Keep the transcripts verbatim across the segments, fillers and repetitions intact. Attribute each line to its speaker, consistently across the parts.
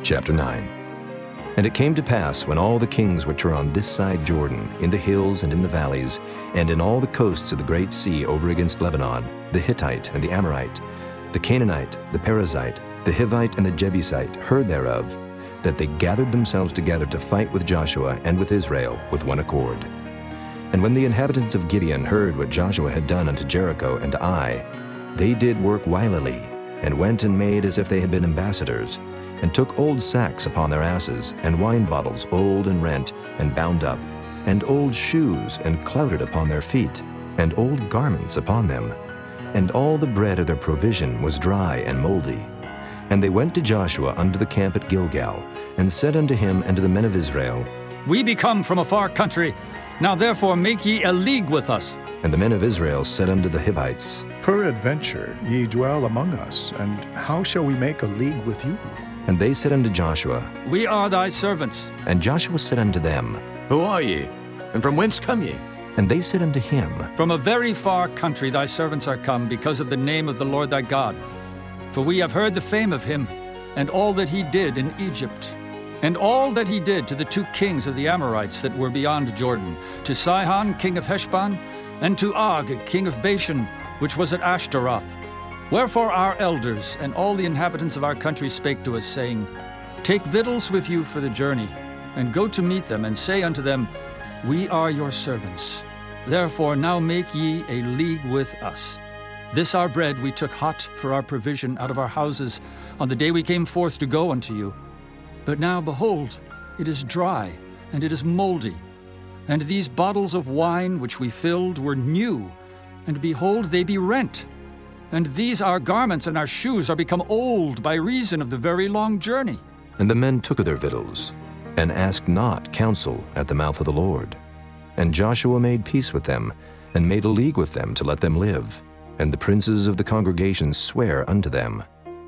Speaker 1: Chapter nine. And it came to pass, when all the kings which were on this side Jordan, in the hills and in the valleys, and in all the coasts of the great sea over against Lebanon, the Hittite and the Amorite, the Canaanite, the Perizzite, the Hivite and the Jebusite, heard thereof, that they gathered themselves together to fight with Joshua and with Israel with one accord. And when the inhabitants of Gibeon heard what Joshua had done unto Jericho and to Ai, they did work wilily, and went and made as if they had been ambassadors, and took old sacks upon their asses, and wine bottles old and rent, and bound up, and old shoes, and clouted upon their feet, and old garments upon them. And all the bread of their provision was dry and moldy. And they went to Joshua unto the camp at Gilgal, and said unto him and to the men of Israel,
Speaker 2: We be come from a far country. Now therefore make ye a league with us.
Speaker 1: And the men of Israel said unto the Hivites,
Speaker 3: Peradventure ye dwell among us, and how shall we make a league with you?
Speaker 1: And they said unto Joshua,
Speaker 2: We are thy servants.
Speaker 1: And Joshua said unto them,
Speaker 4: Who are ye, and from whence come ye?
Speaker 1: And they said unto him,
Speaker 2: From a very far country thy servants are come, because of the name of the Lord thy God. For we have heard the fame of him, and all that he did in Egypt, and all that he did to the two kings of the Amorites that were beyond Jordan, to Sihon king of Heshbon, and to Og king of Bashan, which was at Ashtaroth. Wherefore our elders and all the inhabitants of our country spake to us, saying, Take victuals with you for the journey, and go to meet them, and say unto them, We are your servants. Therefore now make ye a league with us. This our bread we took hot for our provision out of our houses on the day we came forth to go unto you. But now, behold, it is dry, and it is moldy. And these bottles of wine which we filled were new, and behold, they be rent. And these our garments and our shoes are become old by reason of the very long journey.
Speaker 1: And the men took of their victuals, and asked not counsel at the mouth of the Lord. And Joshua made peace with them, and made a league with them to let them live. And the princes of the congregation sware unto them.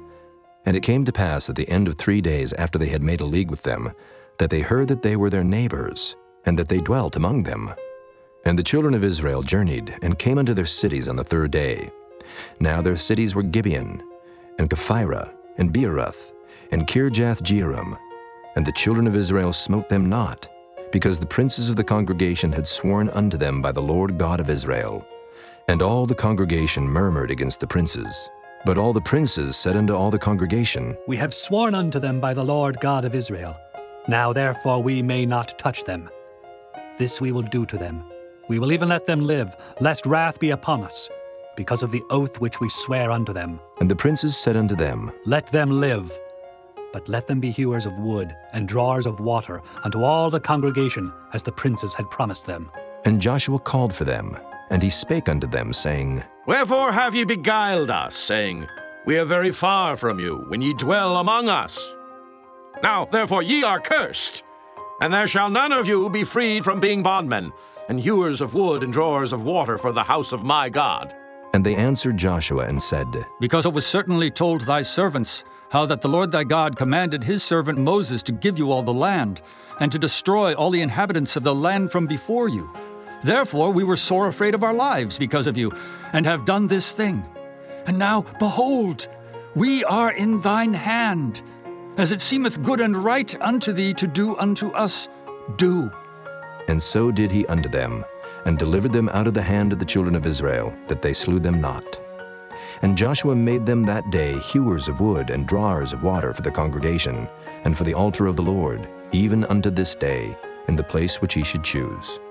Speaker 1: And it came to pass at the end of three days after they had made a league with them, that they heard that they were their neighbors, and that they dwelt among them. And the children of Israel journeyed, and came unto their cities on the third day. Now their cities were Gibeon, and Kephirah, and Beeroth, and Kirjath-jearim. And the children of Israel smote them not, because the princes of the congregation had sworn unto them by the Lord God of Israel. And all the congregation murmured against the princes. But all the princes said unto all the congregation,
Speaker 5: We have sworn unto them by the Lord God of Israel. Now therefore we may not touch them. This we will do to them. We will even let them live, lest wrath be upon us, because of the oath which we swear unto them.
Speaker 1: And the princes said unto them,
Speaker 5: Let them live, but let them be hewers of wood and drawers of water unto all the congregation, as the princes had promised them.
Speaker 1: And Joshua called for them, and he spake unto them, saying,
Speaker 4: Wherefore have ye beguiled us, saying, We are very far from you, when ye dwell among us? Now therefore ye are cursed, and there shall none of you be freed from being bondmen, and hewers of wood and drawers of water for the house of my God.
Speaker 1: And they answered Joshua and said,
Speaker 2: Because it was certainly told thy servants, how that the Lord thy God commanded his servant Moses to give you all the land, and to destroy all the inhabitants of the land from before you. Therefore we were sore afraid of our lives because of you, and have done this thing. And now, behold, we are in thine hand. As it seemeth good and right unto thee to do unto us, do.
Speaker 1: And so did he unto them, and delivered them out of the hand of the children of Israel, that they slew them not. And Joshua made them that day hewers of wood and drawers of water for the congregation, and for the altar of the Lord, even unto this day, in the place which he should choose.